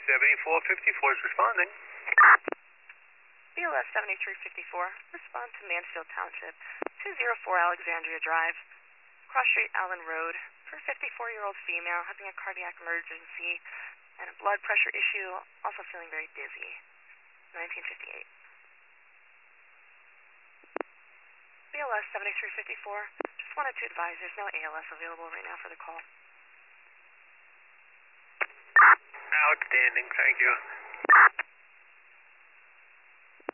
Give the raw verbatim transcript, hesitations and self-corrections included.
seventy-four fifty-four is responding. B L S seventy-three fifty-four, respond to Mansfield Township, two oh four Alexandria Drive, Cross Street, Allen Road, for a fifty-four-year-old female having a cardiac emergency and a blood pressure issue, also feeling very dizzy. nineteen fifty-eight. B L S seventy-three fifty-four, just wanted to advise there's no A L S available right now for the call. Outstanding, thank you.